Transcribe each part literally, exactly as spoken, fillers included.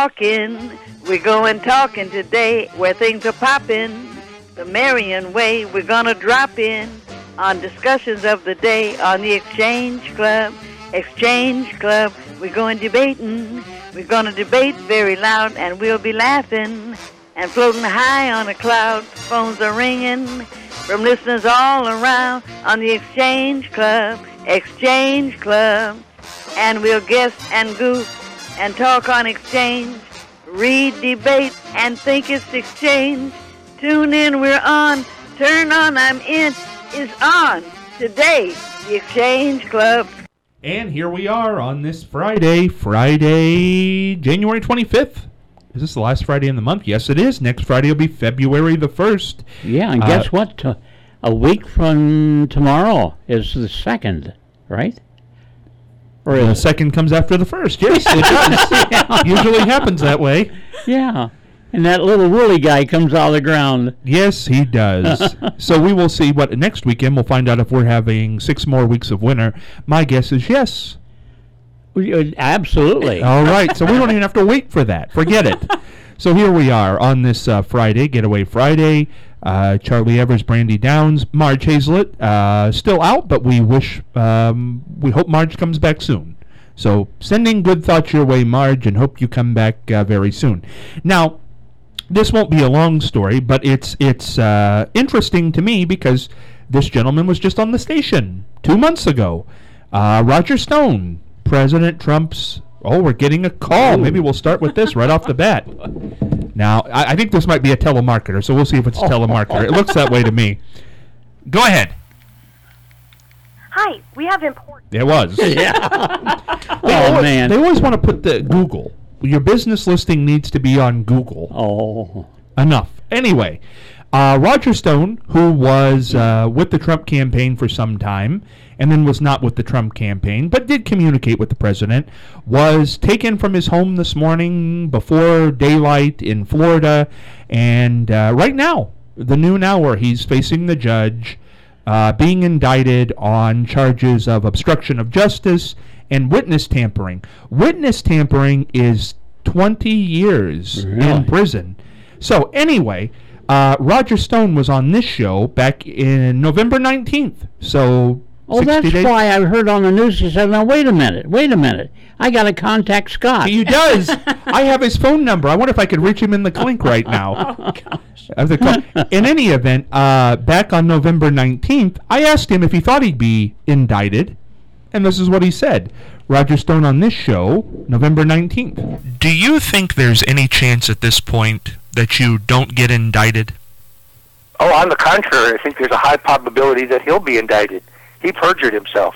talking. We're going talking today where things are popping. The Marion way, we're going to drop in on discussions of the day on the Exchange Club. Exchange Club, we're going debating. We're going to debate very loud, and we'll be laughing and floating high on a cloud. Phones are ringing from listeners all around on the Exchange Club. Exchange Club. And we'll guess and goof and talk on exchange, read, debate, and think it's exchange. Tune in, we're on. Turn on, I'm in. Is on today, the Exchange Club. And here we are on this Friday, Friday, January twenty-fifth. Is this the last Friday in the month? Yes, it is. Next Friday will be February the first. Yeah, and guess uh, what? Uh, a week from tomorrow is the second, right? Or the second comes after the first. Yes, it does. Yeah. Usually happens that way. Yeah. And that little woolly guy comes out of the ground. Yes, he does. So we will see what next weekend. We'll find out if we're having six more weeks of winter. My guess is yes. Absolutely. All right. So we don't even have to wait for that. Forget it. So here we are on this uh, Friday, Getaway Friday. Uh, Charlie Evers, Brandy Downs, Marge Hazlett, uh, still out, but we wish, um, we hope Marge comes back soon. So sending good thoughts your way, Marge, and hope you come back uh, very soon. Now, this won't be a long story, but it's it's uh, interesting to me because this gentleman was just on the station two months ago. Uh, Roger Stone, President Trump's. Oh, we're getting a call. Ooh. Maybe we'll start with this right off the bat. Now, I, I think this might be a telemarketer, so we'll see if it's a telemarketer. It looks that way to me. Go ahead. Hi, we have important... It was. Yeah. they oh, always, man. They always want to put the Google. Your business listing needs to be on Google. Oh. Enough. Anyway, uh, Roger Stone, who was uh, with the Trump campaign for some time, and then was not with the Trump campaign, but did communicate with the president, was taken from his home this morning before daylight in Florida, and uh, right now, the noon hour, he's facing the judge, uh, being indicted on charges of obstruction of justice and witness tampering. Witness tampering is twenty years really? in prison. So anyway, uh, Roger Stone was on this show back in November nineteenth, so... Oh, that's days. why I heard on the news, he said, now, wait a minute, wait a minute. I got to contact Scott. He does. I have his phone number. I wonder if I could reach him in the clink right now. Oh, gosh. In any event, uh, back on November nineteenth, I asked him if he thought he'd be indicted, and this is what he said. Roger Stone on this show, November nineteenth. Do you think there's any chance at this point that you don't get indicted? Oh, on the contrary, I think there's a high probability that he'll be indicted. He perjured himself.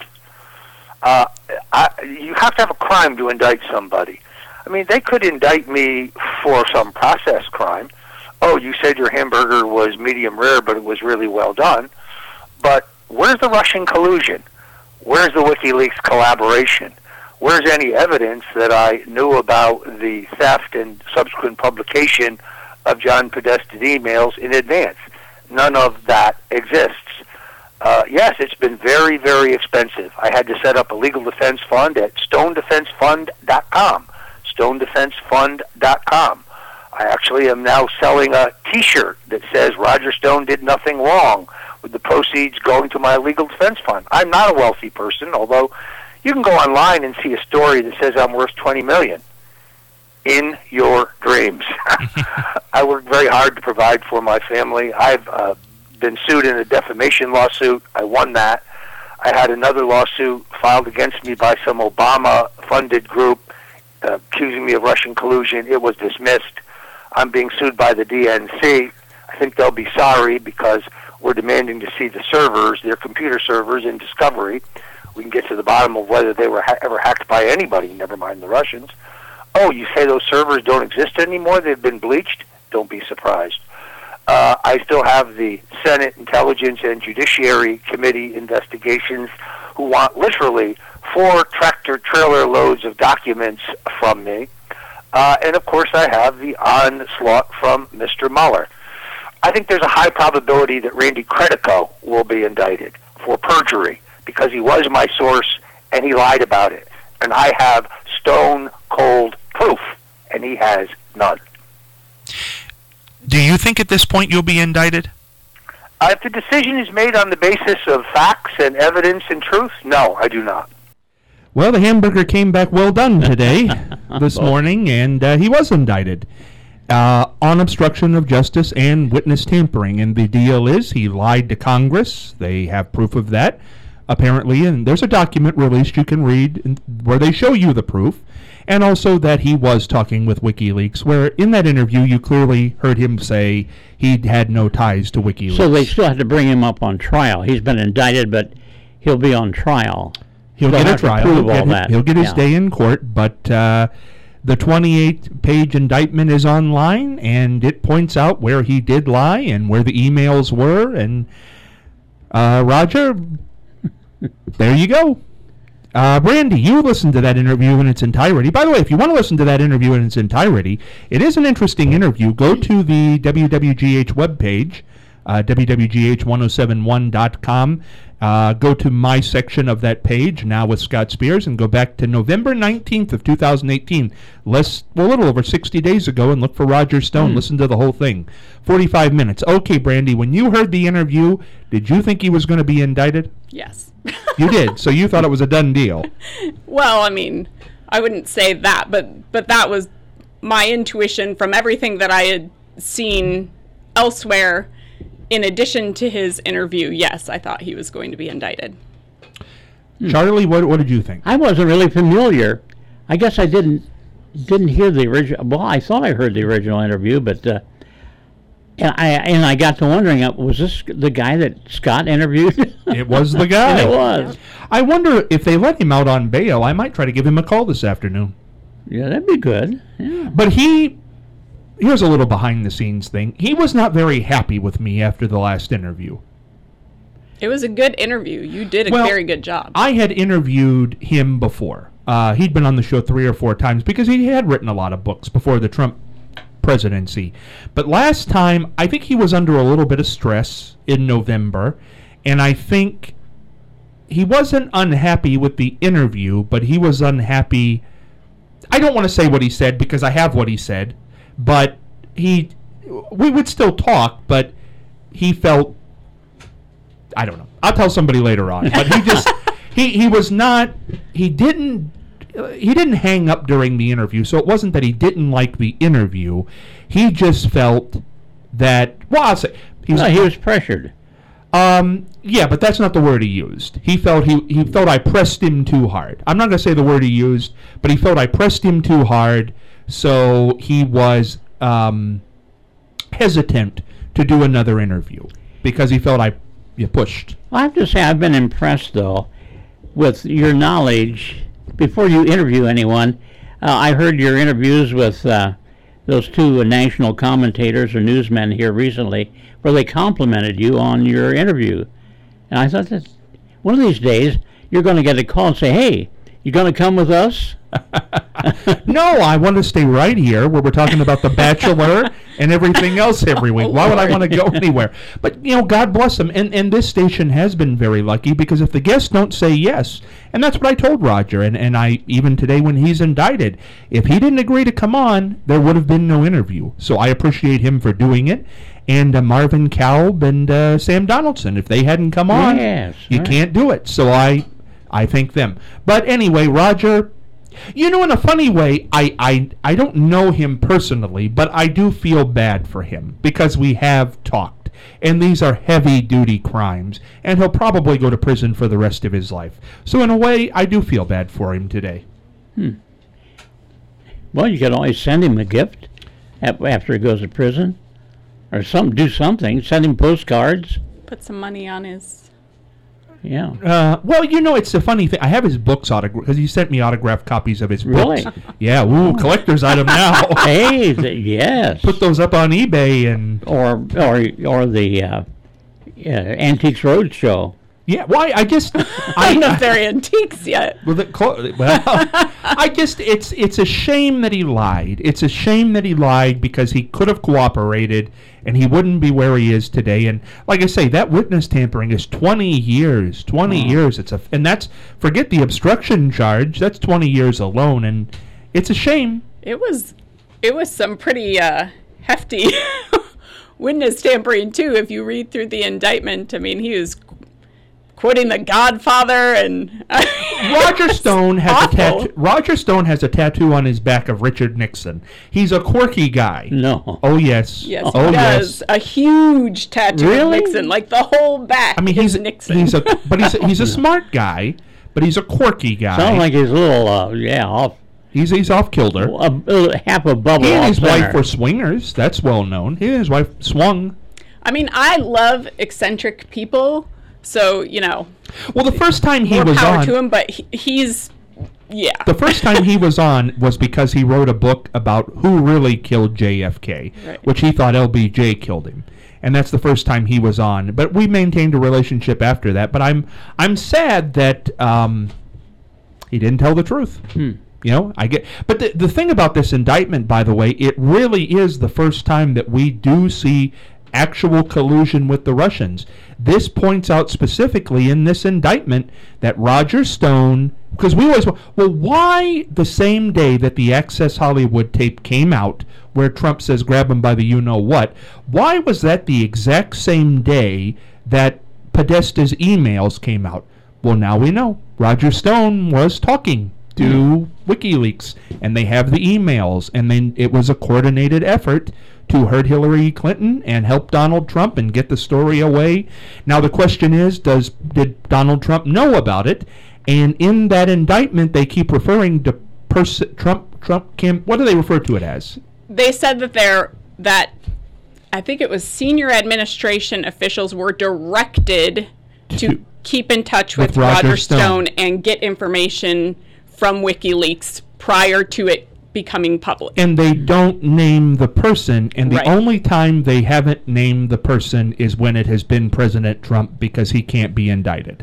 Uh, I, you have to have a crime to indict somebody. I mean, they could indict me for some process crime. Oh, you said your hamburger was medium rare, but it was really well done. But where's the Russian collusion? Where's the WikiLeaks collaboration? Where's any evidence that I knew about the theft and subsequent publication of John Podesta's emails in advance? None of that exists. Uh, yes, it's been very, very expensive. I had to set up a legal defense fund at stone defense fund dot com. stone defense fund dot com. I actually am now selling a T-shirt that says Roger Stone did nothing wrong, with the proceeds going to my legal defense fund. I'm not a wealthy person, although you can go online and see a story that says I'm worth twenty million dollars. In your dreams. I work very hard to provide for my family. I've uh, been sued in a defamation lawsuit. I won that. I had another lawsuit filed against me by some Obama-funded group uh, accusing me of Russian collusion. It was dismissed. I'm being sued by the D N C. I think they'll be sorry because we're demanding to see the servers, their computer servers in Discovery. We can get to the bottom of whether they were ha- ever hacked by anybody, never mind the Russians. Oh, you say those servers don't exist anymore? They've been bleached? Don't be surprised. Uh, I still have the Senate Intelligence and Judiciary Committee investigations who want literally four tractor-trailer loads of documents from me. Uh, and, of course, I have the onslaught from Mister Mueller. I think there's a high probability that Randy Credico will be indicted for perjury because he was my source and he lied about it. And I have stone-cold proof, and he has none. Do you think at this point you'll be indicted? Uh, if the decision is made on the basis of facts and evidence and truth, no, I do not. Well, the hamburger came back well done today, this morning, and uh, he was indicted uh, on obstruction of justice and witness tampering. And the deal is he lied to Congress. They have proof of that, apparently, and there's a document released you can read in, where they show you the proof, and also that he was talking with WikiLeaks, where in that interview you clearly heard him say he had no ties to WikiLeaks. So they still have to bring him up on trial. He's been indicted, but he'll be on trial. He'll They'll get a have to trial. prove He'll get, all his, that. he'll get his Yeah. day in court, but uh, the twenty-eight page indictment is online, and it points out where he did lie and where the emails were. And uh, Roger, there you go. Uh, Brandy, you listened to that interview in its entirety. By the way, if you want to listen to that interview in its entirety, it is an interesting interview. Go to the W W G H webpage, uh, W W G H ten seventy-one dot com. Uh, go to my section of that page, Now with Scott Spears, and go back to November nineteenth of two thousand eighteen, less, well, a little over sixty days ago, and look for Roger Stone. Mm. Listen to the whole thing. forty-five minutes. Okay, Brandy, when you heard the interview, did you think he was going to be indicted? Yes. You did, so you thought it was a done deal. Well, I mean, I wouldn't say that, but but that was my intuition from everything that I had seen elsewhere. In addition to his interview, yes, I thought he was going to be indicted. Charlie, what what did you think? I wasn't really familiar. I guess I didn't didn't hear the original. Well, I thought I heard the original interview, but uh, and I and I got to wondering, uh, was this the guy that Scott interviewed? It was the guy. And it was. I wonder if they let him out on bail. I might try to give him a call this afternoon. Yeah, that'd be good. Yeah. But he, here's a little behind the scenes thing. He was not very happy with me after the last interview. It was a good interview. You did a Well, very good job. I had interviewed him before. Uh, he'd been on the show three or four times because he had written a lot of books before the Trump presidency. But last time, I think he was under a little bit of stress in November, and I think he wasn't unhappy with the interview, but he was unhappy. I don't want to say what he said because I have what he said, but he, we would still talk, but he felt, I don't know. I'll tell somebody later on. But he just, he, he was not, he didn't, uh, he didn't hang up during the interview. So it wasn't that he didn't like the interview. He just felt that, well, I'll say, he was, No, he was pressured. um, yeah, but that's not the word he used. He felt he, he felt I pressed him too hard. I'm not going to say the word he used, but he felt I pressed him too hard, so he was um, hesitant to do another interview because he felt I you pushed. I have to say I've been impressed, though, with your knowledge. Before you interview anyone, uh, I heard your interviews with uh, those two uh, national commentators or newsmen here recently, where they complimented you on your interview. And I thought that one of these days you're going to get a call and say, hey, you going to come with us? No, I want to stay right here where we're talking about The Bachelor and everything else every week. Why would I want to go anywhere? But, you know, God bless them. And, and this station has been very lucky because if the guests don't say yes, and that's what I told Roger, and, and I even today when he's indicted, if he didn't agree to come on, there would have been no interview. So I appreciate him for doing it. And uh, Marvin Kalb and uh, Sam Donaldson, if they hadn't come on, Yes, you right. can't do it. So I, I thank them. But anyway, Roger, you know, in a funny way, I, I, I don't know him personally, but I do feel bad for him because we have talked. And these are heavy-duty crimes, and he'll probably go to prison for the rest of his life. So in a way, I do feel bad for him today. Well, you could always send him a gift ap- after he goes to prison. Or some, do something. Send him postcards. Put some money on his... Yeah. Uh, well, you know, it's a funny thing. I have his books autographed because he sent me autographed copies of his Really? books. Yeah, ooh, collector's item now. Hey, th- yes. Put those up on eBay and Or or or the uh, uh, Antiques Roadshow. yeah. Why? I guess I don't know if they're antiques yet. Well, the, clo- well, I just it's it's a shame that he lied. It's a shame that he lied because he could have cooperated and he wouldn't be where he is today. And like I say, that witness tampering is twenty years. Twenty years. It's a and that's forget the obstruction charge. That's twenty years alone, and it's a shame. It was It was some pretty uh, hefty witness tampering, too, if you read through the indictment. I mean, he was quoting The Godfather, and Roger Stone has awful. a tattoo. Roger Stone has a tattoo on his back of Richard Nixon. He's a quirky guy. No. Oh yes. Yes, oh he does. yes. A huge tattoo Really? of Nixon, like the whole back. I mean, is he's Nixon. he's a but he's a, he's a smart guy, but he's a quirky guy. Sounds like he's a little, uh, yeah, off, he's he's off kilter. a, a, half a bubble He and off his center. wife were swingers. That's well known. He and his wife swung. I mean, I love eccentric people, so you know, Well, the first time he more was power on, to him. But he, he's, yeah. the first time he was on was because he wrote a book about who really killed J F K, Right. which he thought L B J killed him, and that's the first time he was on. But we maintained a relationship after that. But I'm I'm sad that um, he didn't tell the truth. Hmm. You know, I get. But the the thing about this indictment, by the way, it really is the first time that we do see actual collusion with the Russians. This points out specifically in this indictment that Roger Stone, because we always, well, why the same day that the Access Hollywood tape came out, where Trump says grab him by the you-know-what, why was that the exact same day that Podesta's emails came out? Well, now we know. Roger Stone was talking to WikiLeaks, and they have the emails, and then it was a coordinated effort to hurt Hillary Clinton and help Donald Trump and get the story away. Now the question is, does did Donald Trump know about it? And in that indictment, they keep referring to pers- Trump. Trump cam. What do they refer to it as? They said that they're that I think it was senior administration officials were directed to, To- keep in touch with with, Roger Roger, Stone. Stone. and get information from WikiLeaks prior to it becoming public. And they don't name the person, and the Right. only time they haven't named the person is when it has been President Trump, because he can't be indicted.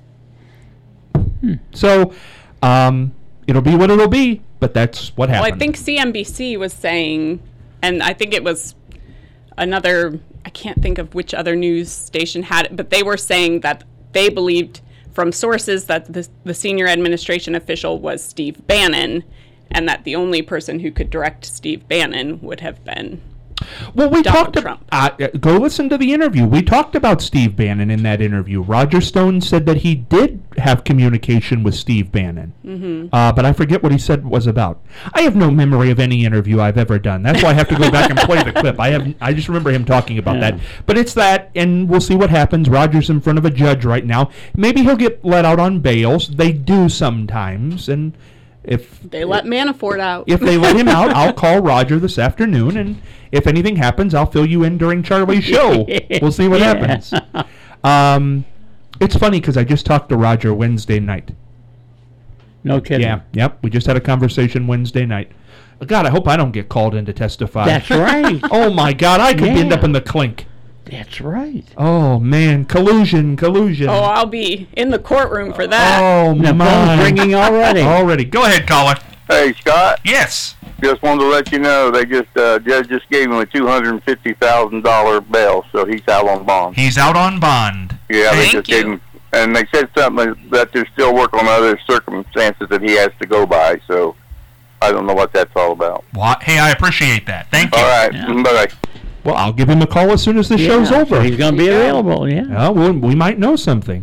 So, um, it'll be what it'll be, but that's what Well, happened. I think C N B C was saying, and I think it was another, I can't think of which other news station had it, but they were saying that they believed from sources that the, the senior administration official was Steve Bannon, and that the only person who could direct Steve Bannon would have been Well, we Donald talked Trump. about, uh, go listen to the interview. We talked about Steve Bannon in that interview. Roger Stone said that he did have communication with Steve Bannon. Mm-hmm. Uh, but I forget what he said was about. I have no memory of any interview I've ever done. That's why I have to go back and play the clip. I have. I just remember him talking about Yeah. that. But it's that, and we'll see what happens. Roger's in front of a judge right now. Maybe he'll get let out on bail. They do sometimes, and if they let Manafort out. if they let him out, I'll call Roger this afternoon, and if anything happens, I'll fill you in during Charlie's show. We'll see what Yeah. happens. Um, it's funny because I just talked to Roger Wednesday night. No kidding. Yeah, yep. We just had a conversation Wednesday night. God, I hope I don't get called in to testify. That's right. Oh my God, I could end Yeah. up in the clink. That's right. Oh man, collusion, collusion. Oh, I'll be in the courtroom for that. Oh The my. phone's ringing already. Already. Go ahead, caller. Hey, Scott, Yes. just wanted to let you know they just uh, judge just gave him a two hundred fifty thousand dollars bail, so he's out on bond. He's out on bond. Yeah, they Thank just you. gave him, and they said something that they're still working on other circumstances that he has to go by. So I don't know what that's all about. Well, hey, I appreciate that. Thank All right, Yeah. bye. Well, I'll give him a call as soon as the show's Yeah, over. so he's going to be Yeah. available, yeah. Oh, well, we might know something.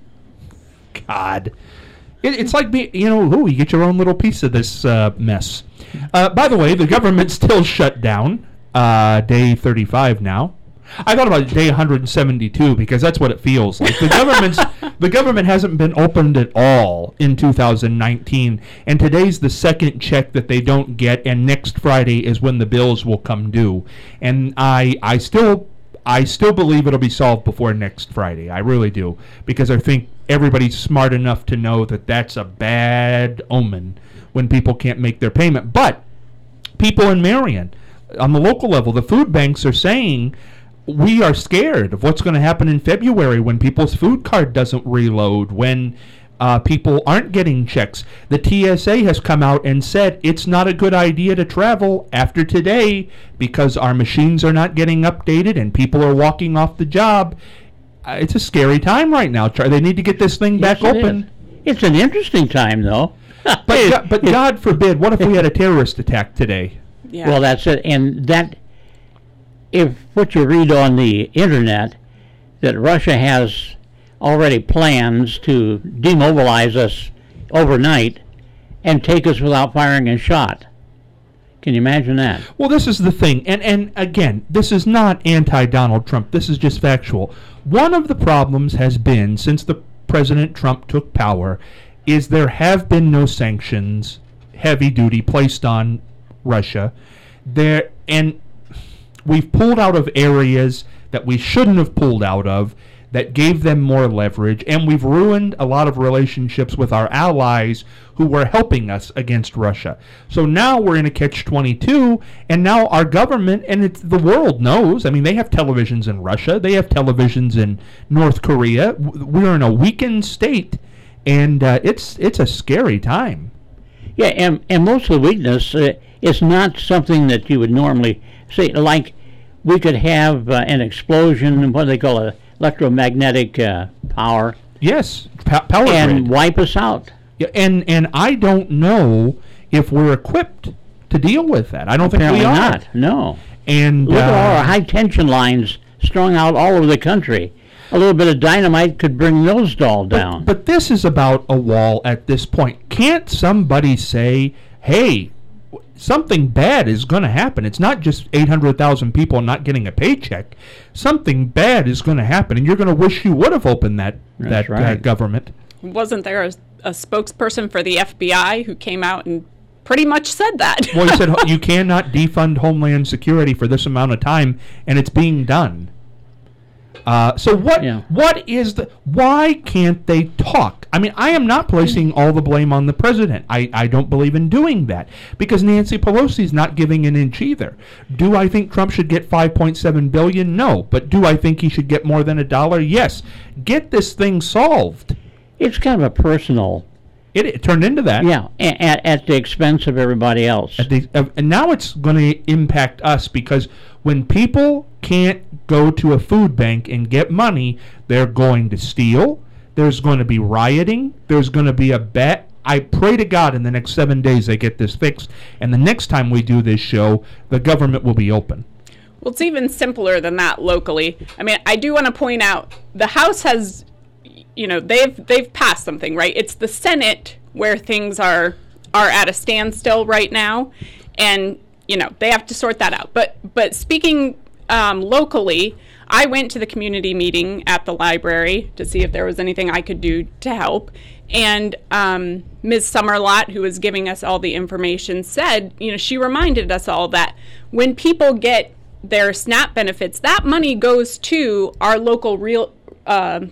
God. It, it's like, me, you know, ooh, you get your own little piece of this uh, mess. Uh, by the way, the government's still shut down. Uh, day thirty-five now. I thought about day one hundred seventy-two because that's what it feels like. The government's the government hasn't been opened at all in two thousand nineteen, and today's the second check that they don't get, and next Friday is when the bills will come due. And I I still I still believe it'll be solved before next Friday. I really do, because I think everybody's smart enough to know that that's a bad omen when people can't make their payment. But people in Marion, on the local level, the food banks are saying we are scared of what's going to happen in February when people's food card doesn't reload, when uh, people aren't getting checks. The T S A has come out and said it's not a good idea to travel after today because our machines are not getting updated and people are walking off the job. Uh, it's a scary time right now. Char- They need to get this thing back Yes, it open. is. It's an interesting time, though. But, God, but God forbid, what if we had a terrorist attack today? Yeah. Well, that's it. And that, if what you read on the internet, that Russia has already plans to demobilize us overnight and take us without firing a shot. Can you imagine that? Well, this is the thing, and and again, this is not anti-Donald Trump. This is just factual. One of the problems has been, since the President Trump took power, is there have been no sanctions, heavy duty, placed on Russia. There and we've pulled out of areas that we shouldn't have pulled out of, that gave them more leverage, and we've ruined a lot of relationships with our allies who were helping us against Russia. So now we're in a catch twenty-two, and now our government, and it's, the world knows, I mean, they have televisions in Russia, they have televisions in North Korea. We're in a weakened state, and uh, it's it's a scary time. Yeah, and, and most of the weakness uh, is not something that you would normally say, like we could have uh, an explosion, what do they call it, electromagnetic uh, power. Yes, po- power and grid. wipe us out. Yeah, and and I don't know if we're equipped to deal with that. I don't Apparently think we are. not. No. And Look uh, at all our high tension lines strung out all over the country. A little bit of dynamite could bring those all down. But, but this is about a wall at this point. Can't somebody say, "Hey, w- something bad is going to happen"? It's not just eight hundred thousand people not getting a paycheck. Something bad is going to happen, and you're going to wish you would have opened that That's that uh, right. government. Wasn't there a, a spokesperson for the F B I who came out and pretty much said that? Well, he said "Ho- you cannot defund Homeland Security for this amount of time, and it's being done. Uh, so what? Yeah. What is the? Why can't they talk? I mean, I am not placing all the blame on the president. I, I don't believe in doing that because Nancy Pelosi's not giving an inch either. Do I think Trump should get five point seven billion dollars? No, but do I think he should get more than a dollar? Yes. Get this thing solved. It's kind of a personal, It, it turned into that. yeah, a- at, at the expense of everybody else. At the, uh, and now it's going to impact us because when people can't go to a food bank and get money, they're going to steal. There's going to be rioting. There's going to be a bet. I pray to God in the next seven days they get this fixed. And the next time we do this show, the government will be open. Well, it's even simpler than that locally. I mean, I do want to point out the House has, you know, they've they've passed something, right? It's the Senate where things are are at a standstill right now, and you know they have to sort that out. But but speaking um, locally, I went to the community meeting at the library to see if there was anything I could do to help. And um, Miz Summerlot, who was giving us all the information, said, you know, she reminded us all that when people get their SNAP benefits, that money goes to our local real. Uh,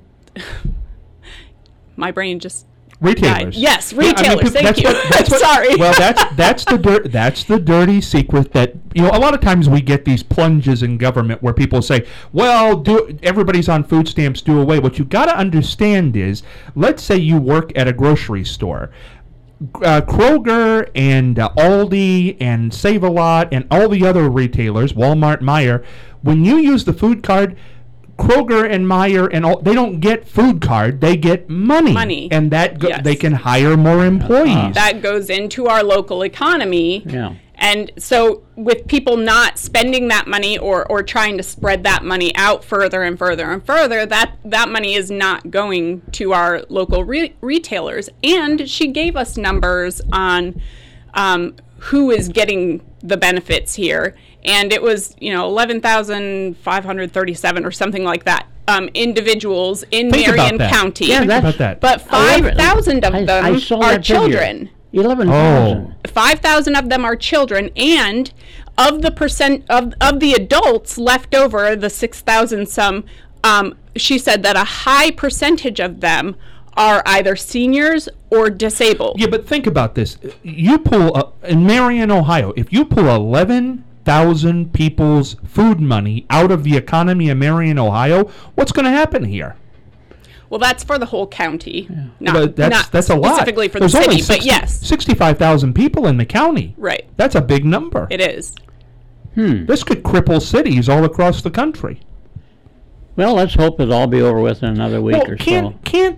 my brain just. Retailers. died. Yes, Yeah, I mean, retailers. peop- Thank that's you. what- that's what- Sorry. Well, that's that's the dirt. That's the dirty secret that you know. A lot of times we get these plunges in government where people say, "Well, do everybody's on food stamps? Do away." What you got to understand is, let's say you work at a grocery store. Uh, Kroger and uh, Aldi and Save-A-Lot and all the other retailers, Walmart, Meijer, when you use the food card, Kroger and Meijer and all, they don't get food card, they get money. Money. And that go, Yes. they can hire more employees. That goes into our local economy. Yeah. And so with people not spending that money or, or trying to spread that money out further and further and further, that, that money is not going to our local re- retailers. And she gave us numbers on um, who is getting the benefits here. And it was, you know, eleven thousand five hundred thirty-seven or something like that, um, individuals in Think about Marion that. County. Yeah, Think that's- about that. But five thousand of I- them I saw are that figure. children. eleven thousand. five thousand of them are children, and of the percent of, of the adults left over, the six thousand some, um, she said that a high percentage of them are either seniors or disabled. Yeah, but think about this. You pull, uh, in Marion, Ohio, if you pull eleven thousand people's food money out of the economy of Marion, Ohio, what's going to happen here? Well, that's for the whole county, not, But that's not that's a lot. specifically for There's the only city, but sixty yes, sixty-five thousand people in the county. right, That's a big number. it is. Hmm. This could cripple cities all across the country. Well, let's hope it'll all be over with in another week Well, or can't so. can't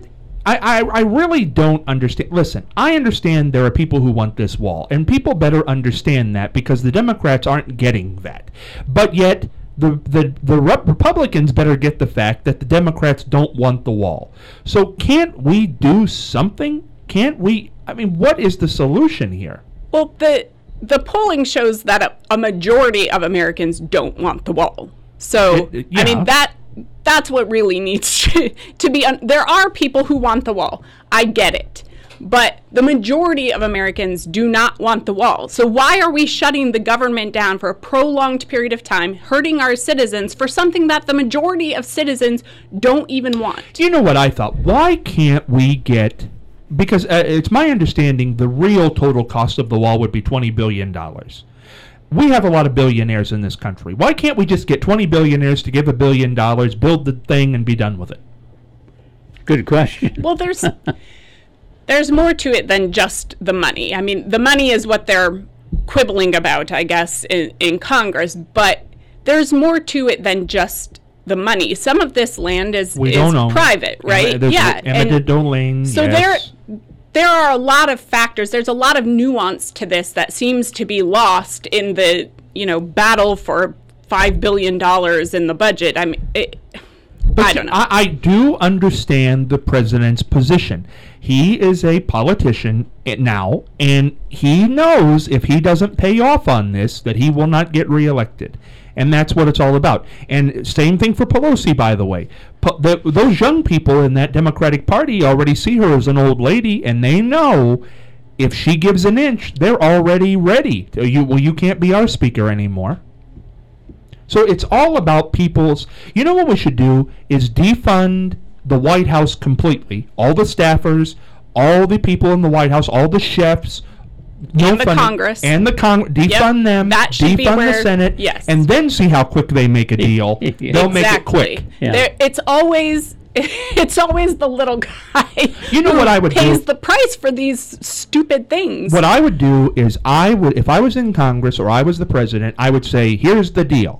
I, I, I really don't understand. Listen, I understand there are people who want this wall, and people better understand that because the Democrats aren't getting that. But yet, the the the Rep- Republicans better get the fact that the Democrats don't want the wall. So can't we do something? Can't we? I mean, what is the solution here? Well, the the polling shows that a, a majority of Americans don't want the wall. So, It- it- yeah. I mean, that that's what really needs to, to be. Un- there are people who want the wall. I get it. But the majority of Americans do not want the wall. So why are we shutting the government down for a prolonged period of time, hurting our citizens for something that the majority of citizens don't even want? Do you know what I thought? Why can't we get... Because uh, it's my understanding the real total cost of the wall would be twenty billion dollars. We have a lot of billionaires in this country. Why can't we just get twenty billionaires to give a billion dollars, build the thing, and be done with it? Good question. Well, there's there's more to it than just the money. I mean, the money is what they're quibbling about, I guess, in, in Congress, but there's more to it than just the money. Some of this land is, We is don't own. private, right? There's yeah. eminent domain, so yes. there there are a lot of factors. There's a lot of nuance to this that seems to be lost in the, you know, battle for five billion dollars in the budget. I mean, it, But I see, don't know. I, I do understand the president's position. He is a politician i- now, and he knows if he doesn't pay off on this, that he will not get reelected. And that's what it's all about. And same thing for Pelosi, by the way. Po- the, those young people in that Democratic Party already see her as an old lady, and they know if she gives an inch, they're already ready. To, you, well, you can't be our speaker anymore. So it's all about people's... You know what we should do is defund the White House completely. All the staffers, all the people in the White House, all the chefs... No And the funding- Congress. And the Congress. Defund them. That should defund be the where- Senate. yes. And then see how quick they make a deal. Yeah. They'll make it quick. Yeah. There, it's always it's always the little guy. You know who what I would pays do? the price for these stupid things. What I would do is I would, if I was in Congress or I was the president, I would say, here's the deal.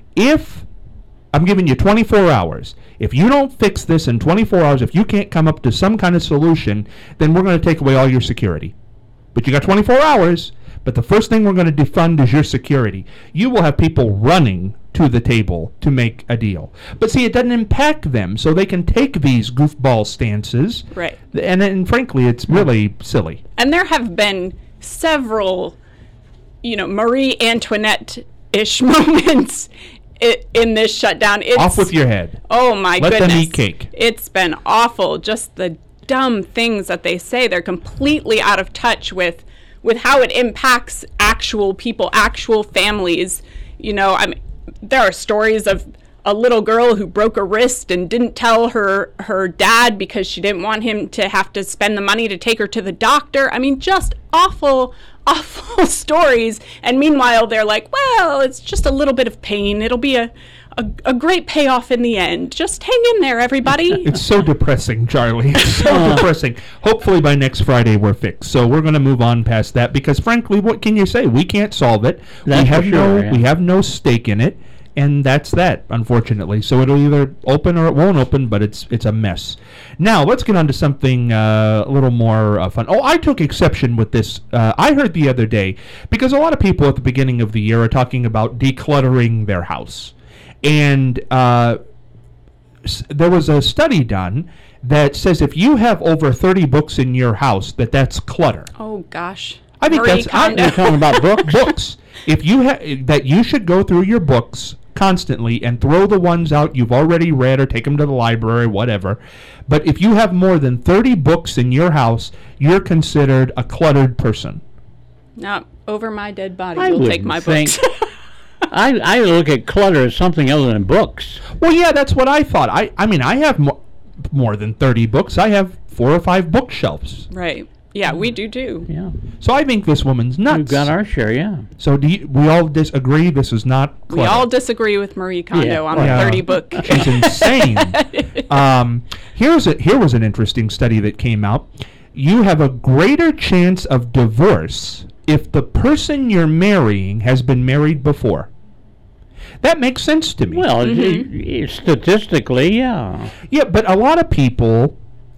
If I'm giving you twenty-four hours, if you don't fix this in twenty-four hours, if you can't come up to some kind of solution, then we're going to take away all your security. But you got twenty-four hours, but the first thing we're going to defund is your security. You will have people running to the table to make a deal. But see, it doesn't impact them, so they can take these goofball stances. Right. And, and frankly, it's really silly. And there have been several, you know, Marie Antoinette-ish moments i- in this shutdown. It's, Off with your head. Oh my Let them goodness. eat cake. It's been awful. Just the dumb things that they say. They're completely out of touch with with how it impacts actual people, actual families. You know, I mean, there are stories of a little girl who broke a wrist and didn't tell her her dad because she didn't want him to have to spend the money to take her to the doctor. I mean, just awful, awful stories. And meanwhile, they're like, well, it's just a little bit of pain. It'll be a, a, a great payoff in the end. Just hang in there, everybody. It's so depressing, Charlie. It's so depressing. Hopefully by next Friday we're fixed. So we're going to move on past that because, frankly, what can you say? We can't solve it. That's we for have sure, no. yeah. We have no stake in it, and that's that. Unfortunately, so it'll either open or it won't open. But it's it's a mess. Now let's get on to something uh, a little more uh, fun. Oh, I took exception with this. Uh, I heard the other day because a lot of people at the beginning of the year are talking about decluttering their house. And uh, s- there was a study done that says if you have over thirty books in your house, that that's clutter. Oh, gosh. I think Marie that's I, Kondo. you're talking about books. Books. If you have that, you should go through your books constantly and throw the ones out you've already read or take them to the library, whatever. But if you have more than thirty books in your house, you're considered a cluttered person. No, over my dead body, I you'll take wouldn't my think- books. I, I look at clutter as something other than books. Well, yeah, that's what I thought. I, I mean, I have mo- more than thirty books. I have four or five bookshelves. Right. Yeah, we do too. Yeah. So I think this woman's nuts. We've got our share, yeah. So do you, we all disagree this is not We clutter? all disagree with Marie Kondo Yeah. on Yeah. the thirty book. She's insane. um, here's a, here was an interesting study that came out. You have a greater chance of divorce if the person you're marrying has been married before. That makes sense to me. Well, it- it- statistically, yeah. Yeah, but a lot of people,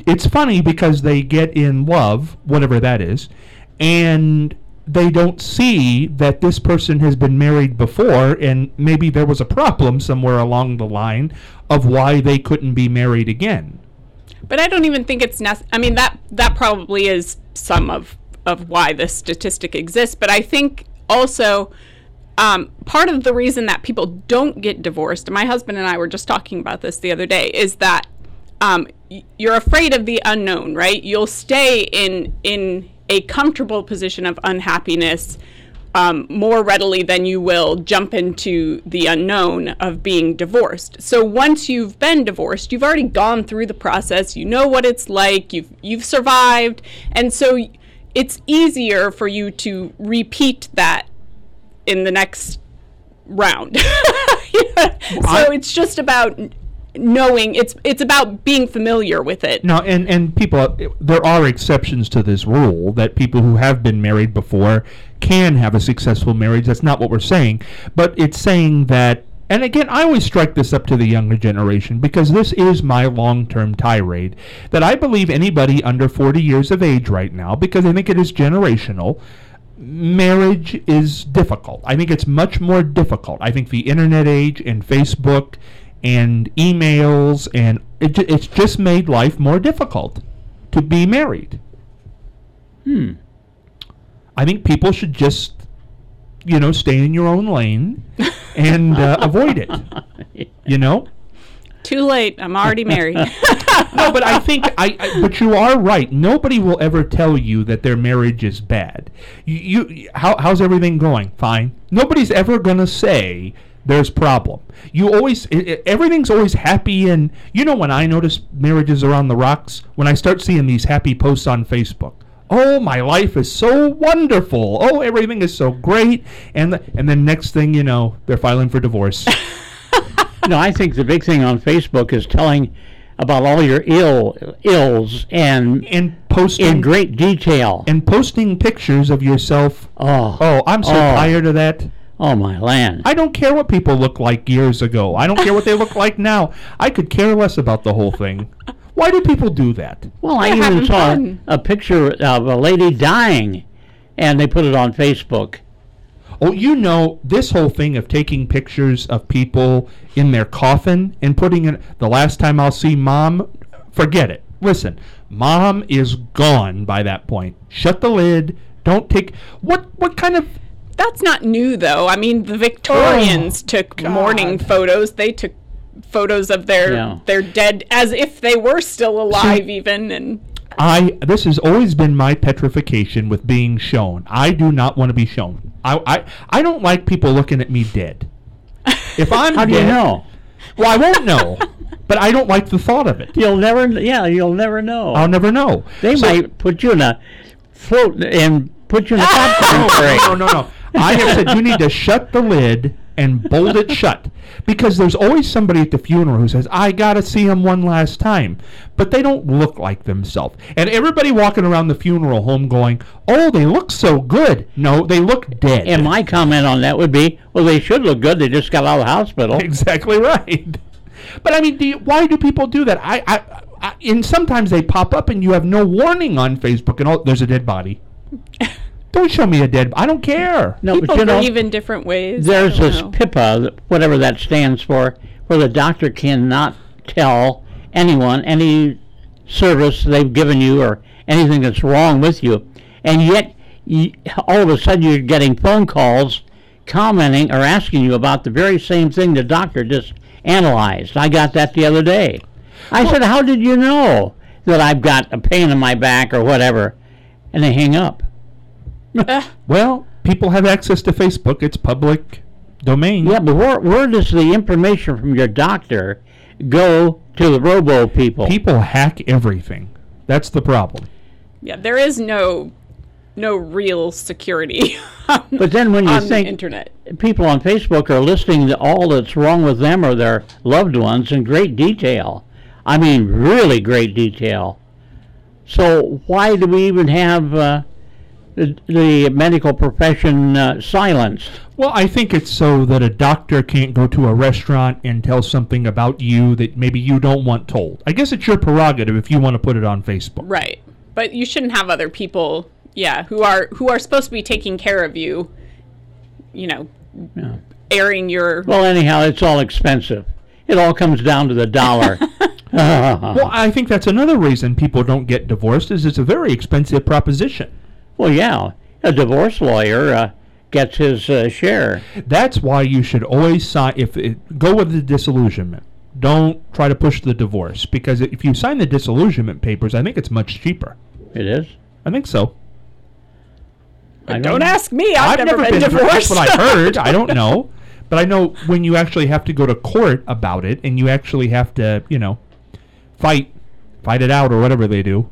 it's funny because they get in love, whatever that is, and they don't see that this person has been married before, and maybe there was a problem somewhere along the line of why they couldn't be married again. But I don't even think it's necessary. I mean, that that probably is some of, of why this statistic exists. But I think also um, part of the reason that people don't get divorced, and my husband and I were just talking about this the other day, is that um, y- you're afraid of the unknown, right? You'll stay in in a comfortable position of unhappiness um, more readily than you will jump into the unknown of being divorced. So once you've been divorced, you've already gone through the process. You know what it's like. You've you've survived, and so it's easier for you to repeat that in the next round. Yeah. So it's just about knowing. It's it's about being familiar with it. No, and, and people, there are exceptions to this rule that people who have been married before can have a successful marriage. That's not what we're saying. But it's saying that, and again, I always strike this up to the younger generation because this is my long-term tirade, that I believe anybody under forty years of age right now, because I think it is generational, marriage is difficult. I think it's much more difficult. I think the internet age and Facebook and emails, and it, ju- it's just made life more difficult to be married. Hmm. I think people should just, you know, stay in your own lane and uh, avoid it. You know? Too late. I'm already married. No, but I think I, I. But you are right. Nobody will ever tell you that their marriage is bad. You, you how, how's everything going? Fine. Nobody's ever gonna say there's problem. You always, it, everything's always happy, and you know when I notice marriages are on the rocks, when I start seeing these happy posts on Facebook. Oh, my life is so wonderful. Oh, everything is so great, and the, and then next thing you know, they're filing for divorce. No, I think the big thing on Facebook is telling about all your ill ills and and posting in great detail. and posting pictures of yourself. Oh, Oh, I'm so Oh. tired of that. oh my land! I don't care what people look like years ago. I don't care what they look like now. I could care less about the whole thing. Why do people do that? Well, I They're even having saw fun. a picture of a lady dying, and they put it on Facebook. Oh, you know, this whole thing of taking pictures of people in their coffin and putting in, the last time I'll see Mom, forget it. Listen, Mom is gone by that point. Shut the lid. Don't take, what, what kind of, That's not new, though. I mean, the Victorians Oh, took God. mourning photos. They took photos of their Yeah. their dead as if they were still alive, even. And I, this has always been my petrification with being shown. I do not want to be shown. I, I, I don't like people looking at me dead. If I'm How do dead, you know? well, I won't know, but I don't like the thought of it. You'll never. Yeah, you'll never know. I'll never know. they So- might put you in a float and put you in a popcorn no, crate. no, no, no. I have said you need to shut the lid and bolt it shut, because there's always somebody at the funeral who says, I gotta see him one last time, but they don't look like themselves. And everybody walking around the funeral home going, oh, they look so good. No, they look dead. And my comment on that would be, well, they should look good. They just got out of the hospital. Exactly right. But I mean, do you, why do people do that? I, I, I, and sometimes they pop up and you have no warning on Facebook, and oh, there's a dead body. Don't show me a dead. I don't care. No, people but you know, grieve in different ways. I there's don't this know. PIPA, whatever that stands for, where the doctor cannot tell anyone any service they've given you or anything that's wrong with you, and yet you, all of a sudden you're getting phone calls commenting or asking you about the very same thing the doctor just analyzed. I got that the other day. I said, how did you know that I've got a pain in my back or whatever? And they hang up. Well, people have access to Facebook. It's public domain. Yeah, but where, where does the information from your doctor go to the robo people? People hack everything. That's the problem. Yeah, there is no no real security on, But then when you on think the internet. people on Facebook are listing the, all that's wrong with them or their loved ones in great detail. I mean, really great detail. So why do we even have uh, the, the medical profession uh, silenced? Well, I think it's so that a doctor can't go to a restaurant and tell something about you that maybe you don't want told. I guess it's your prerogative if you want to put it on Facebook. Right. But you shouldn't have other people, yeah, who are who are supposed to be taking care of you, you know, Yeah. airing your... Well, anyhow, it's all expensive. It all comes down to the dollar. Well, I think that's another reason people don't get divorced is it's a very expensive proposition. Well, yeah, a divorce lawyer uh, gets his uh, share. That's why you should always sign. If it, go with the disillusionment. Don't try to push the divorce because if you sign the disillusionment papers, I think it's much cheaper. It is? I think so. I Don't ask me. I've, I've never, been, divorced. That's what I heard. I don't know, but I know when you actually have to go to court about it, and you actually have to, you know, fight, fight it out, or whatever they do.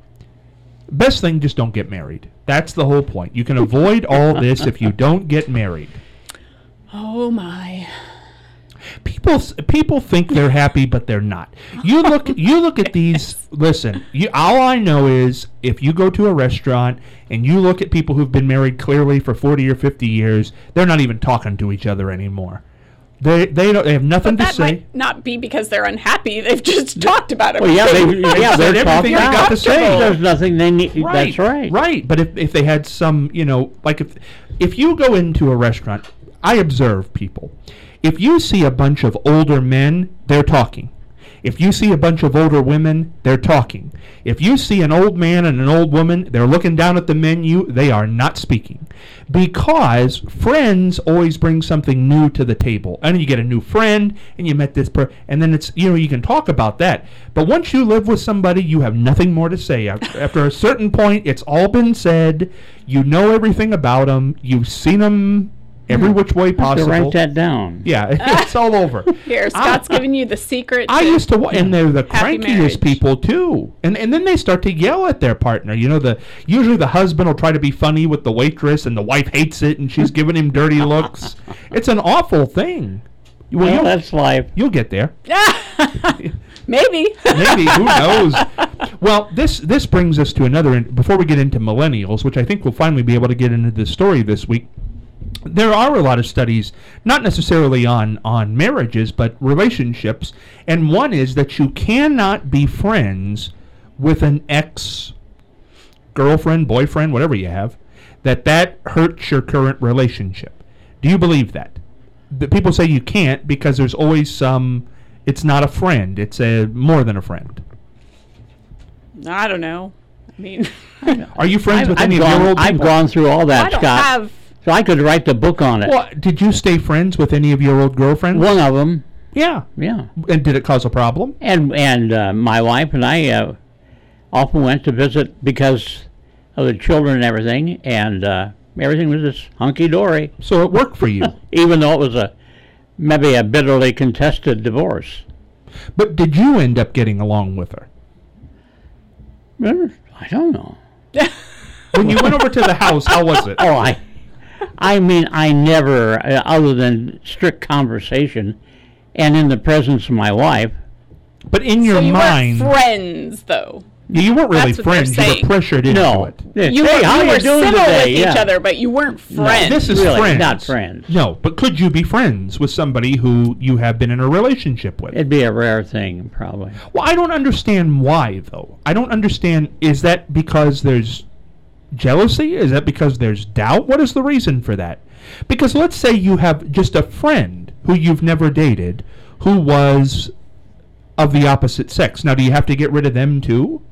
Best thing, just don't get married. That's the whole point. You can avoid all this if you don't get married. Oh, my. People people think they're happy, but they're not. You look you look at these. Listen, you, all I know is if you go to a restaurant and you look at people who've been married clearly for forty or fifty years, they're not even talking to each other anymore. They they don't they have nothing But to that say. might not be because they're unhappy. They've just talked about it. Well, yeah, they, yeah, said they're everything talking they got to say. There's nothing they need. That's right. Right, but if, if they had some, you know, like if if you go into a restaurant, I observe people. If you see a bunch of older men, they're talking. If you see a bunch of older women, they're talking. If you see an old man and an old woman, they're looking down at the menu, they are not speaking. Because friends always bring something new to the table. And you get a new friend, and you met this person, and then it's, you know, you can talk about that. But once you live with somebody, you have nothing more to say. After a certain point, it's all been said. You know everything about them. You've seen them every which way I have to possible. write that down. Yeah, it's all over. Here, Scott's giving you the secret. I used to, wa- and they're the happy crankiest marriage. people too, and and then they start to yell at their partner. You know, the usually the husband will try to be funny with the waitress, and the wife hates it, and she's giving him dirty looks. It's an awful thing. Well, Well, you'll, that's life. you'll get there. Maybe. Maybe, who knows? Well, this this brings us to another. In, before we get into millennials, which I think we'll finally be able to get into this story this week. There are a lot of studies, not necessarily on, on marriages, but relationships, and one is that you cannot be friends with an ex-girlfriend, boyfriend, whatever you have, that that hurts your current relationship. Do you believe that? The people say you can't because there's always some, it's not a friend, it's a more than a friend. I don't know. I mean, Are you friends I've, with I've any gone, of your old I've people? gone through all that, I don't Scott. have. So I could write the book on it. Well, did you stay friends with any of your old girlfriends? One of them, Yeah. yeah. And did it cause a problem? And and uh, my wife and I uh, often went to visit because of the children and everything, and uh, everything was just hunky-dory, So it worked for you. even though it was a maybe a bitterly contested divorce. But did you end up getting along with her? Uh, I don't know. When you went over to the house, how was it? Oh, I, I mean, I never, uh, other than strict conversation, and in the presence of my wife. But in your So you mind, weren't friends, though. you weren't really That's what they're friends. You saying. were pressured into No, it. You hey, were, how you you were doing civil today? with Yeah. each other, but you weren't friends. This is Really, friends. not friends. No, but could you be friends with somebody who you have been in a relationship with? It'd be a rare thing, probably. Well, I don't understand why, though. I don't understand. Is that because there's jealousy? Is that because there's doubt? What is the reason for that? Because let's say you have just a friend who you've never dated who was of the opposite sex. Now, do you have to get rid of them too?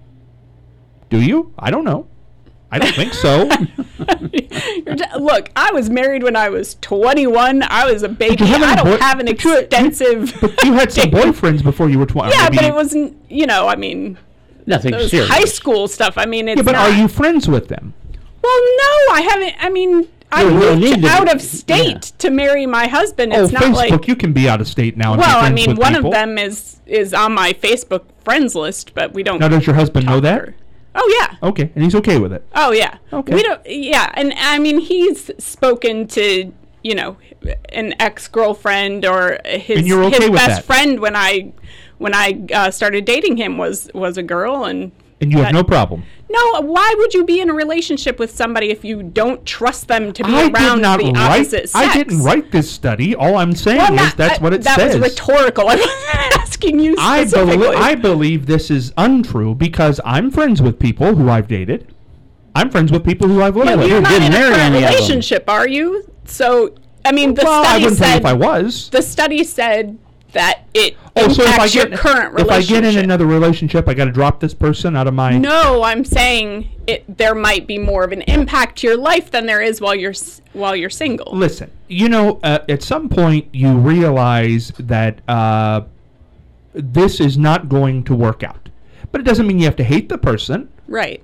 Do you? I don't know. I don't think so. You're t- Look, I was married when I was twenty-one. I was a baby. you have any I don't boy- have an but you- extensive. But you had some boyfriends before you were twenty. yeah, but it wasn't. You know, I mean, Nothing those serious. high school stuff. I mean, it's Yeah, but not. are you friends with them? Well, no, I haven't. I mean, I You don't need moved to out be- of state to marry my husband. Oh, It's not Facebook, like. you can be out of state now and be Well, I friends mean, with one people. of them is is on my Facebook friends list, but we don't. Now, does your husband know that? talk. Oh yeah. Okay, and he's okay with it. Oh yeah. Okay. We don't. Yeah, and I mean, he's spoken to you know an ex girlfriend or his And you're okay his with best that? friend when I when I uh, started dating him was was a girl, and And you have that- no problem. No, why would you be in a relationship with somebody if you don't trust them to be I around did not the write, opposite sex? I didn't write this study. All I'm saying Well, is not- that's I- what it that says. was rhetorical. I wasn't asking you I, specifically. belie- I believe this is untrue because I'm friends with people who I've dated. I'm friends with people who I've lived But with. you're not didn't in a marry current any of them. relationship, are you? So, I mean, the well, I study wouldn't tell you said if I was. the study said that it Oh, impacts so if I your get current if I relationship. get in another relationship, I got to drop this person out of my. No, I'm saying it. There might be more of an impact to your life than there is while you're s- while you're single. Listen, you know, uh, at some point you realize that uh, this is not going to work out, but it doesn't mean you have to hate the person. Right.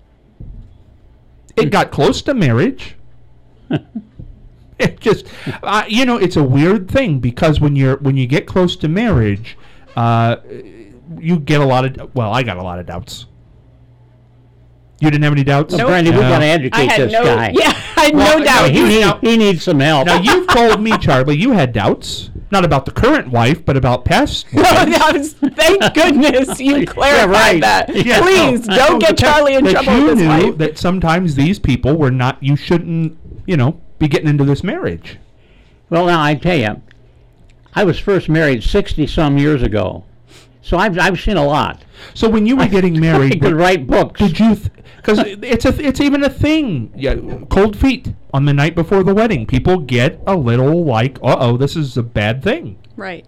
It got close to marriage. It just, uh, you know, it's a weird thing because when you're when you get close to marriage, uh, you get a lot of. Well, I got a lot of doubts. You didn't have any doubts? So, Brandy, we No. got to I educate had this no. guy. Yeah, I had Well, no doubt. He, you need, know- he needs some help. Now you've told me, Charlie, you had doubts, not about the current wife, but about past. No, that was, thank goodness you clarified right. that. Yeah, Please no, don't no, get but that- Charlie in that trouble you with his knew wife. that sometimes these people were not. You shouldn't, you know, be getting into this marriage. Well, now, I tell you, I was first married sixty-some years ago. So I've, I've seen a lot. So when you were getting I married, could write books. did you? Because it's a, it's even a thing. Yeah, cold feet on the night before the wedding. People get a little like, uh oh, this is a bad thing. Right.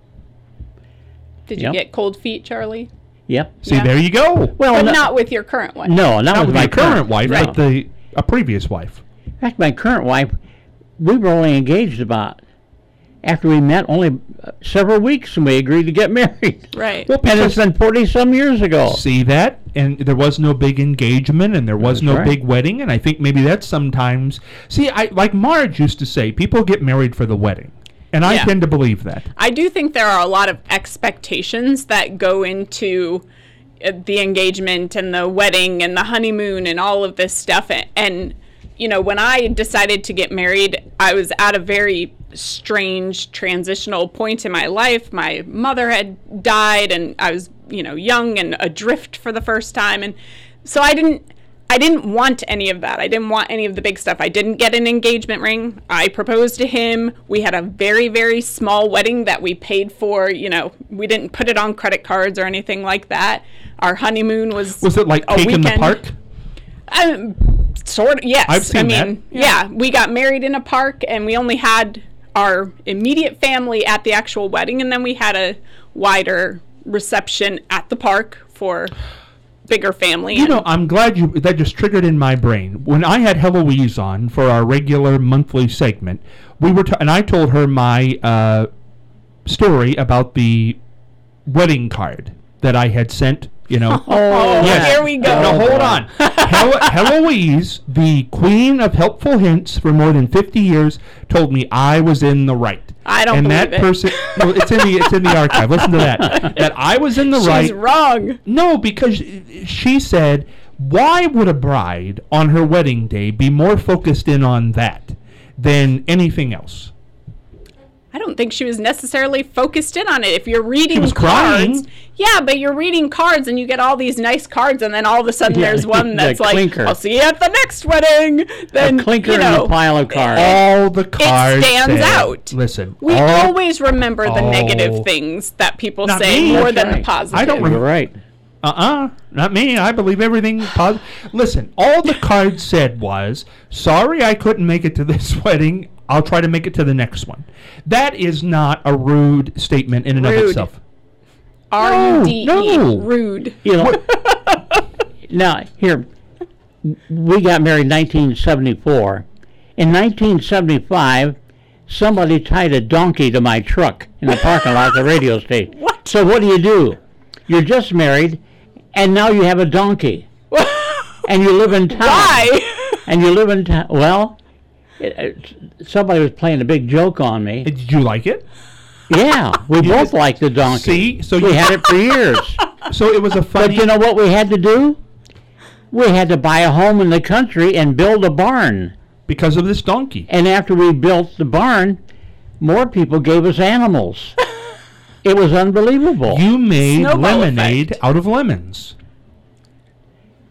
Did you Yep. get cold feet, Charlie? Yep. See, Yeah. there you go. Well, But no, not with your current one. no, not, Not with with my your current wife, no. but the a previous wife. In fact, my current wife, we were only engaged about, after we met, only uh, several weeks, and we agreed to get married. Right. Well, And it's because- been forty-some years ago. See that? And there was no big engagement and there was That's no right. big wedding. And I think maybe that's sometimes. See, I like Marge used to say, people get married for the wedding. And I Yeah. tend to believe that. I do think there are a lot of expectations that go into uh, the engagement and the wedding and the honeymoon and all of this stuff. A- And, you know, when I decided to get married, I was at a very strange transitional point in my life. My mother had died and I was, you know, young and adrift for the first time. And so I didn't I didn't want any of that. I didn't want any of the big stuff. I didn't get an engagement ring. I proposed to him. We had a very, very small wedding that we paid for. You know, we didn't put it on credit cards or anything like that. Our honeymoon was Was it like a cake in the weekend. park? Um, sort of, yes. I've seen I that. mean, yeah, we got married in a park, and we only had our immediate family at the actual wedding, and then we had a wider reception at the park for bigger family. You and- know, I'm glad you that just triggered in my brain. When I had Heloise on for our regular monthly segment, we were, t- and I told her my uh, story about the wedding card that I had sent. You know, oh, Yes. here we go. No, hold on. Hel- Heloise, the queen of helpful hints for more than fifty years, told me I was in the right. I don't and believe that it. person, no, it's in the it's in the archive. Listen to that. That I was in the She's right. wrong. No, because she said, why would a bride on her wedding day be more focused in on that than anything else? I don't think she was necessarily focused in on it. If you're reading was cards, crying. yeah, but you're reading cards and you get all these nice cards, and then all of a sudden Yeah, there's one the that's like, clinker. "I'll see you at the next wedding." Then a clinker you know, and a pile of cards. All the cards stands said- out. Listen, we all, always remember the Oh. negative things that people Not say me. more That's than the right. positive. I don't You're right. Uh-uh, not me. I believe everything positive. Listen, all the cards said was, sorry I couldn't make it to this wedding. I'll try to make it to the next one. That is not a rude statement in and of Rude. itself. R U D E. No, no. Rude. You know, now, here, we got married in nineteen seventy-four. In nineteen seventy-five, somebody tied a donkey to my truck in the parking lot of the radio station. What? So what do you do? You're just married, and now you have a donkey. And you live in town. Why? And you live in town. Well, it, it, somebody was playing a big joke on me. Did you like it? Yeah, we both liked the donkey. See? So we you- had it for years. So it was a But funny... you know what we had to do? We had to buy a home in the country and build a barn. because of this donkey. And after we built the barn, more people gave us animals. It was unbelievable. You made Snowball lemonade effect. out of lemons.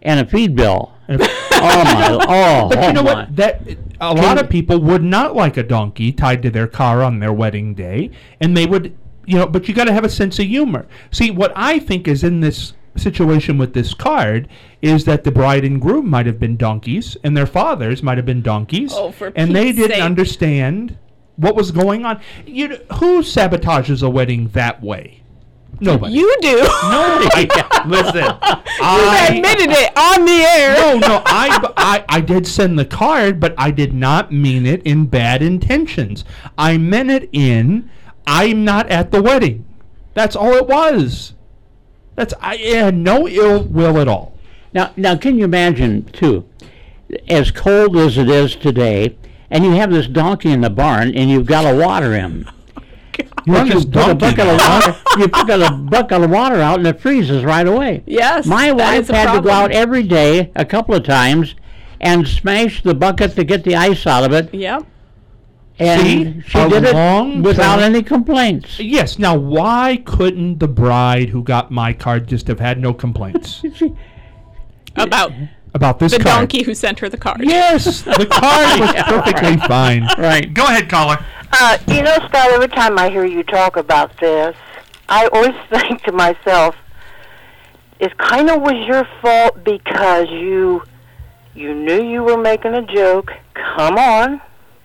and a feed bill. And if- Oh my! Oh, But oh you know my. what? That a lot of people would not like a donkey tied to their car on their wedding day, and they would, you know. But you got to have a sense of humor. See, what I think is in this situation with this card is that the bride and groom might have been donkeys, and their fathers might have been donkeys, Oh, for and they Pete's didn't sake. understand what was going on. You know, who sabotages a wedding that way? Nobody. You do. No, I, listen. You I, admitted it on the air. no, no, I, I, I did send the card, but I did not mean it in bad intentions. I meant it in, I'm not at the wedding. That's all it was. That's I had no ill will at all. Now, now, can you imagine too, as cold as it is today, and you have this donkey in the barn, and you've got to water him. You But want this you put a donkey bucket of now? water. You put a bucket of water out, and it freezes right away. Yes, My that wife is a had to go problem. out every day, a couple of times, and smash the bucket to get the ice out of it. Yep. And See? she A did it long without term- any complaints. Yes. Now, why couldn't the bride who got my card just have had no complaints About about this the card? donkey who sent her the card. Yes, the card was perfectly fine. Right. Go ahead, caller. Uh, you know, Scott, every time I hear you talk about this, I always think to myself, it kind of was your fault because you you knew you were making a joke. Come on.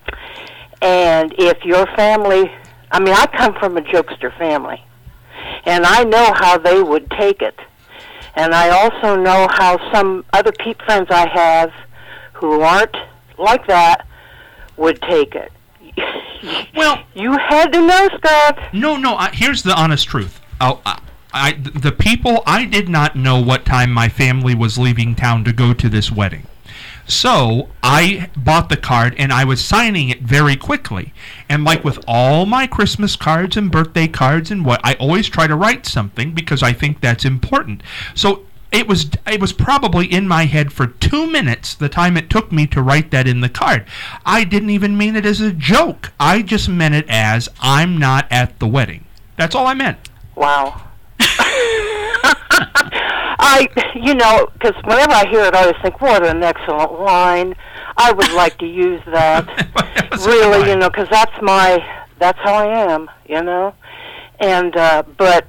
And if your family, I mean, I come from a jokester family, and I know how they would take it. And I also know how some other pe- friends I have who aren't like that would take it. Well, You had to know, Scott. no, no. I, here's the honest truth. Oh, I, I, the people, I did not know what time my family was leaving town to go to this wedding. So I bought the card and I was signing it very quickly. And like with all my Christmas cards and birthday cards and what, I always try to write something because I think that's important. So it was it was probably in my head for two minutes the time it took me to write that in the card. I didn't even mean it as a joke. I just meant it as I'm not at the wedding. That's all I meant. Wow. I, you know, because whenever I hear it, I always think, what an excellent line. I would like to use that. That was Really, fine. you know, because that's my, that's how I am, you know. And, uh, but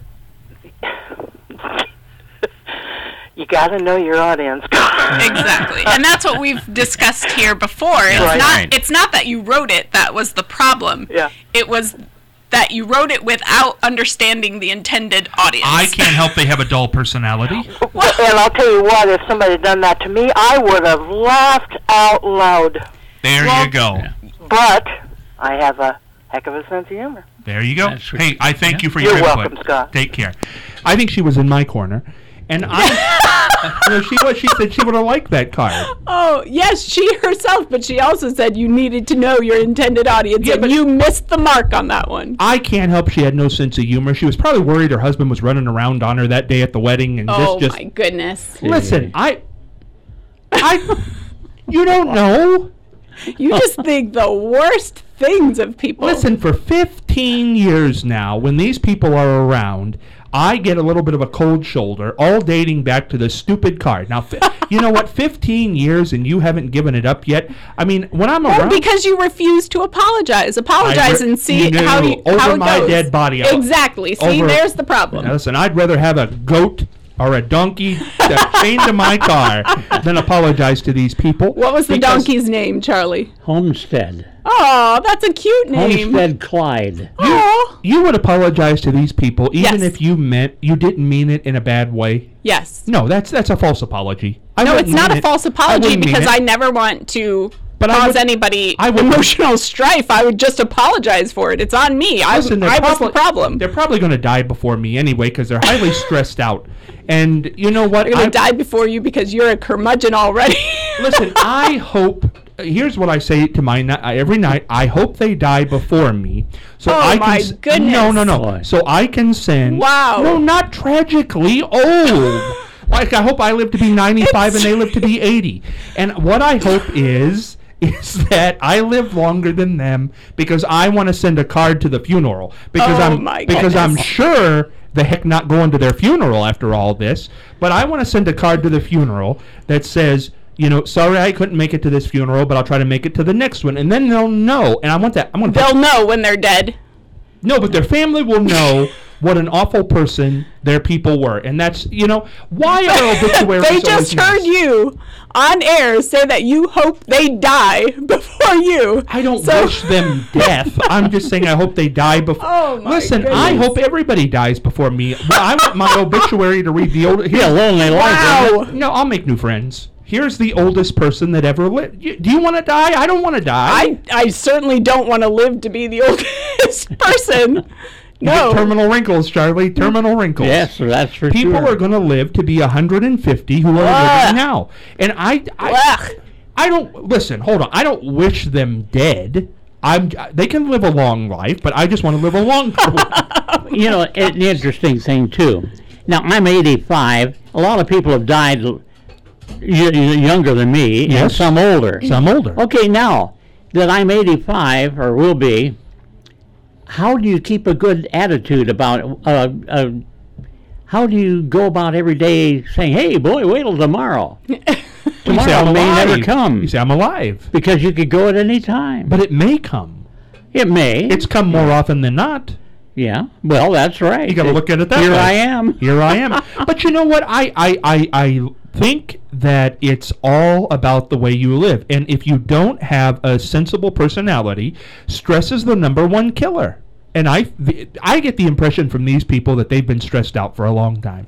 you got to know your audience. Exactly. And that's what we've discussed here before. It's Right. not Right. it's not that you wrote it that was the problem. Yeah. It was that you wrote it without understanding the intended audience. I can't help they have a dull personality. And I'll tell you what, if somebody had done that to me, I would have laughed out loud. There Well- you go. But I have a heck of a sense of humor. There you go. That's right. Hey, I thank Yeah. you for your You're input. welcome, Scott. Take care. I think she was in my corner, and I. you know, she was. She said she would have liked that card. Oh, yes, she herself, but she also said you needed to know your intended audience, Yeah, and but- you missed the mark on that one. I can't help she had no sense of humor. She was probably worried her husband was running around on her that day at the wedding, and Oh, just my just goodness. listen. I. I. You don't know. You just think the worst things of people. Listen, for fifteen years now, when these people are around, I get a little bit of a cold shoulder, all dating back to the stupid card. Now, fi- you know what? fifteen years and you haven't given it up yet? I mean, when I'm Well, around... because you refuse to apologize. Apologize I re- and see No, how, you, over how it my goes. dead body. I- Exactly. See, over- there's the problem. Now, listen, I'd rather have a goat or a donkey that chained to my car than apologize to these people. What was the because- donkey's name, Charlie? Homestead. Oh, that's a cute name. Homestead Clyde. Oh, You would apologize to these people even Yes. if you meant you didn't mean it in a bad way. yes. No, that's that's a false apology. I No, wouldn't it's not mean a it- false I apology wouldn't mean because it. I never want to But I cause would- anybody I would- emotional strife. I would just apologize for it. It's on me. I, Listen, they're I was the probably- problem. They're probably going to die before me anyway because they're highly stressed out. And you know what? They're going I- to die before you because you're a curmudgeon already. Listen, I hope. Here's what I say to my ni- every night. I hope they die before me, so Oh, I can. my s- goodness. No, no, no. Boy. So I can send. Wow. No, not tragically old. Like I hope I live to be ninety-five and they live to be eighty. And what I hope is is that I live longer than them because I want to send a card to the funeral because Oh, I'm my because I'm goodness. sure the heck not going to their funeral after all this. But I want to send a card to the funeral that says, you know, sorry I couldn't make it to this funeral, but I'll try to make it to the next one. And then they'll know. And I want that. I'm gonna They'll know when they're dead. No, but their family will know what an awful person their people were. And that's, you know, why are obituaries They just always heard nice? you on air say that you hope they die before you. I don't So- wish them death. I'm just saying I hope they die before. Oh, my Listen, I goodness. hope everybody dies before me. Well, I want my obituary to read the old. Yeah, lonely life. Wow. No, I'll make new friends. Here's the oldest person that ever lived. You, do you want to die? I don't want to die. I, I certainly don't want to live to be the oldest person. You get No. terminal wrinkles, Charlie. Terminal wrinkles. Yes, that's for People sure. are going to live to be one hundred fifty who are Ugh. living now. And I, I, Ugh. I don't, listen, hold on. I don't wish them dead. I'm. They can live a long life, but I just want to live a longer one. You know, an interesting thing, too. Now, I'm eighty-five. A lot of people have died l- y- y- younger than me, and Yes. some older. So I'm older. Okay, now that I'm eighty-five, or will be, how do you keep a good attitude about, uh, uh, how do you go about every day saying, hey, boy, wait till tomorrow? You say Tomorrow I'm may alive. never come, You say I'm alive. because you could go at any time. But it may come. It may. It's come more often than not. Yeah, well, that's right. You got to look at it that Here way. I am. Here I am. But you know what? I, I, I, I think that it's all about the way you live. And if you don't have a sensible personality, stress is the number one killer. And I, I get the impression from these people that they've been stressed out for a long time.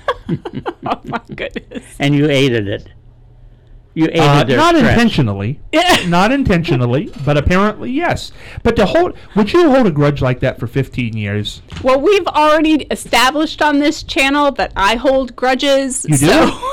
Oh, my goodness. And you aided it. You aided Uh, their not stress. intentionally. Not intentionally, but apparently yes. But to hold, would you hold a grudge like that for fifteen years? Well, we've already established on this channel that I hold grudges. You do?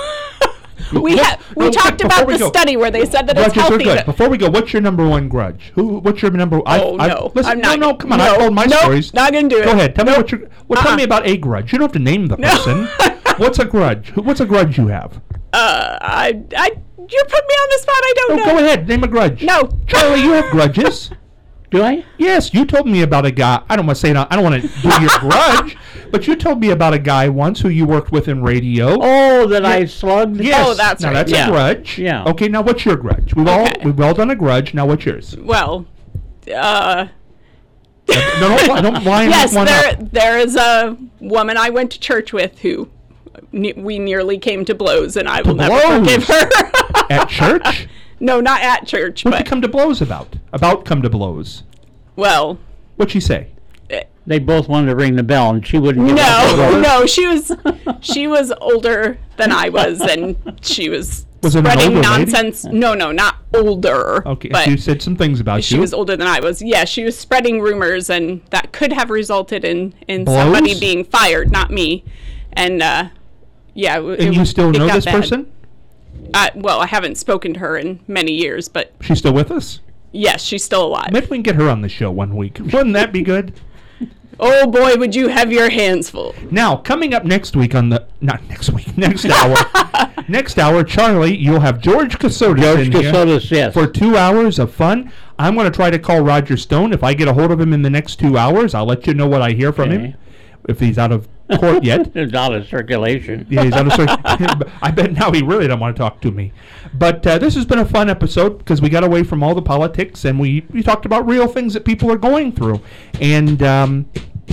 So we What- ha- we no, talked before about we the go, study where they said that it's Grudges are healthy. good. to- Before we go, what's your number one grudge? Who? What's your number? I, Oh, I, no. Listen, I'm not- no, no, come on. no, I told my nope, stories. not gonna do it. Go ahead. Tell me Nope. what your. Well, tell Uh-uh. me about a grudge. You don't have to name the person. What's a grudge? Who- What's a grudge you have? Uh, I, I, you put me on the spot. I don't Oh, know. go ahead. Name a grudge. No. Charlie, you have grudges. Do I? Yes, you told me about a guy. I don't want to say it. I don't want to do your grudge, but you told me about a guy once who you worked with in radio. Oh, that I slugged? Yes. Oh, that's now right. that's Yeah. a grudge. Yeah. Okay, now what's your grudge? We've Okay. all we've all done a grudge. Now what's yours? Well, uh, No, don't, don't line yes, one there up. there is a woman I went to church with who ne- we nearly came to blows, and I will never blows? forgive her. At church? No, not at church, What'd you but come to blows about? About come to blows. well, What'd she say? They both wanted to ring the bell, and she wouldn't give up. no, no, she was she was older than I was, and she was, Was it an spreading older lady? nonsense. No, no, not older. Okay, but she said some things about she you. was older than I was. Yeah, she was spreading rumors, and that could have resulted in in Blows? somebody being fired, not me. And uh, yeah, w- and it- you still it know got this bad. person? Uh, well, I haven't spoken to her in many years, but She's still with us? yes, she's still alive. Maybe we can get her on the show one week. Wouldn't that be good? Oh boy, would you have your hands full? Now, coming up next week on the not next week, next hour, next hour, Charlie, you'll have George Casotis George in here Casotis, yes. for two hours of fun. I'm going to try to call Roger Stone. If I get a hold of him in the next two hours, I'll let you know what I hear from him. Okay. If he's out of court yet. It's out of circulation. Yeah, he's out of circulation. I bet now he really don't want to talk to me. But uh, this has been a fun episode because we got away from all the politics and we, we talked about real things that people are going through. And um,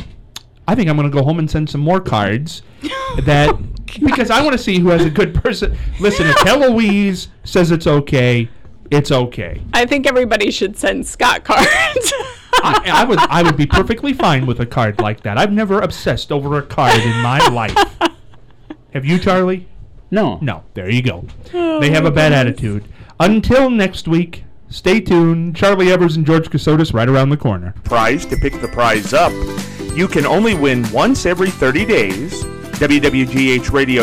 I think I'm going to go home and send some more cards that because I want to see who has a good person. Listen, if Eloise says it's okay, it's okay. I think everybody should send Scott cards. I, I would I would be perfectly fine with a card like that. I've never obsessed over a card in my life. Have you, Charlie? No. No. There you go. They have a bad attitude. Until next week, stay tuned. Charlie Evers and George Casotis right around the corner. Prize to pick the prize up. You can only win once every thirty days. W W G H Radio